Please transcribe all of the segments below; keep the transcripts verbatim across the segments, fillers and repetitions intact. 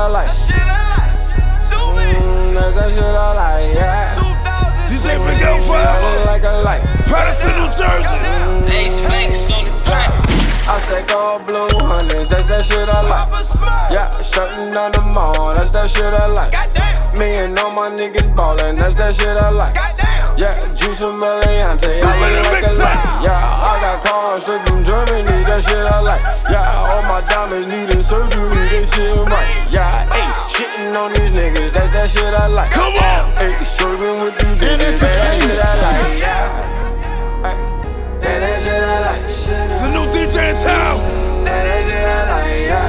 I like. Mm, that's that shit I like, yeah. D J Miguel Forever, like a light. Patterson, New Jersey. Ace Banks on the track. I stack all blue hundreds, that's that shit I like. Yeah, shutting down the mall, that's that shit I like. Me and all my niggas ballin', that's that shit I like. Yeah, Juice and Meliante, I look like a light. Yeah, I got cars straight from Germany, that shit I like. Yeah, all my diamonds needin' surgery, they shit right. Yeah, ayy, shitting on these niggas, that's that shit I like. Come on! Ayy, swerving with these bitches, that's that shit I like. Yeah. That that shit I like. It's the new D J in town. That that shit I like, yeah.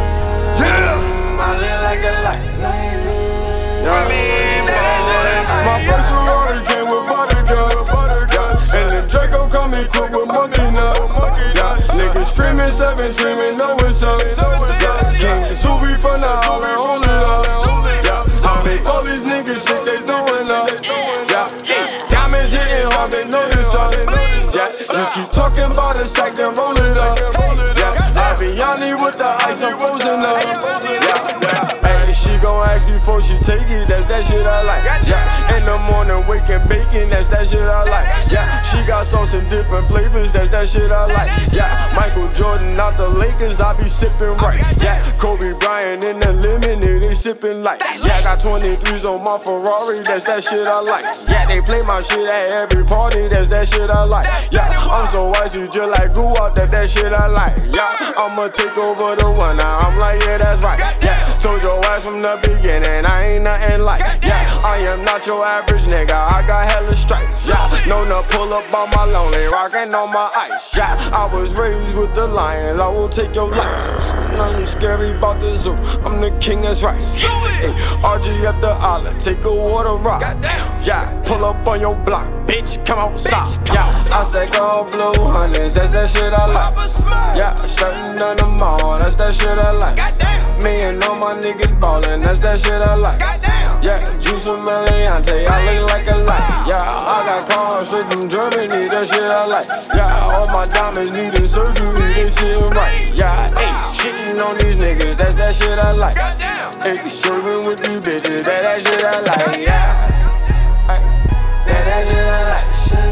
Yeah. I look like a light. Yeah. My first Ferrari came with bodyguards. Yeah. And the Draco come equipped with monkey nuts. Yeah. Niggas streaming, seven streaming, know it's up. Yeah. King Subi for now, we hold it up. Yeah. I make all these niggas shit, they throwing up. Yeah. Diamonds hitting hard, they know it's up. Yeah, you keep talking about a sack, then roll it up. Yeah, Aviani with the ice, I'm frozen up. Yeah, yeah. Hey, she gon' ask before she take it, that's that shit I like. Yeah, in the morning, waking bacon, that's that shit I like. Yeah, she got sauce in different flavors, that's that shit I like. Yeah, Michael Jordan out the Lakers, I be sipping right. Yeah, Kobe Bryant in the lemonade, they sipping light. Yeah, got twenty-threes on my Ferrari, that's that shit I like. Yeah, they play my shit at every party, that's that shit I like. Yeah, I'm so icy just like goo out that that shit I like. Yeah, I'ma take over the one now. I'm like, yeah, that's right. Yeah, told your ass from the beginning, I ain't nothing like. Yeah, I am not your average nigga, I got hella stripes. Yeah, known to pull up on my lonely, rockin' on my ice. Yeah, I was raised with the lions, I will take your life. Nothing scary about the zoo, I'm the king, that's right. Hey, R G at the island, take a water rock. Yeah, pull up on your block, bitch, come outside. Yeah, I stack all blue hundreds, that's that shit I like. Yeah, shutting down the mall, that's that shit I like. Me and all my niggas ballin', that's that shit I like. Yeah, Juice and Meliante, I look like a light. Yeah, I got cars straight from Germany, that shit I like. Yeah, all my diamonds needin' surgery, they shit right. Yeah, ayy, shitting on these niggas, that's that shit I like. Ayy, swerving with these bitches, that that shit I like. Yeah, ay, that that shit I like.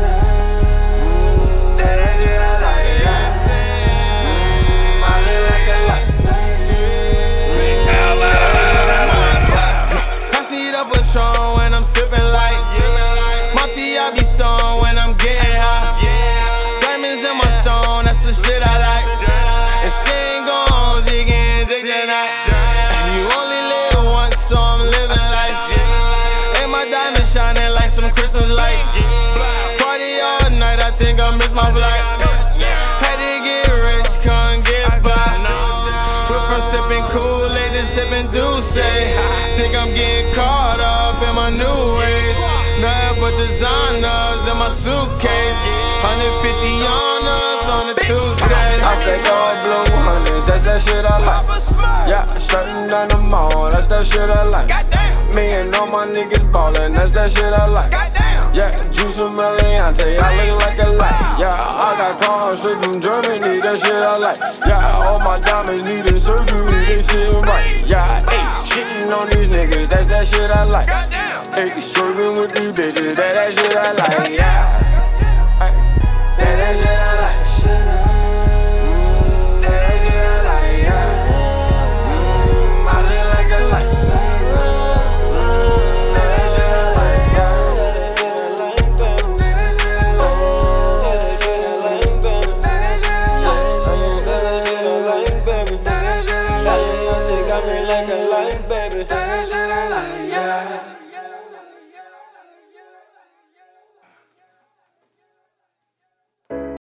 When I'm sipping light, Monty, I be stoned when I'm getting high. Diamonds in my stone, that's the shit I like. And she ain't gone, she can take that night. You only live once, so I'm living life. And my diamonds shining like some Christmas lights. Party all night, I think I miss my flight. Had to get rich, couldn't get by. Went from sipping Kool-Aid to sipping Douce. Think I'm getting caught up in my new ways. Nothing but designers in my suitcase. one hundred fifty on us on a Tuesday. I stack all blue hundreds, that's that shit I like. Yeah, shutting down the mall, that's that shit I like. Me and all my niggas ballin', that's that shit I like. Yeah, Juice and Meliante, I look like a light. Yeah, I got cars straight from Germany, that shit I like. Yeah, all my diamonds needin' surgery, they shit right. Yeah, ayy, shitting on these niggas, that's that shit I like. Ayy, swerving with these bitches, that that shit I like. Yeah.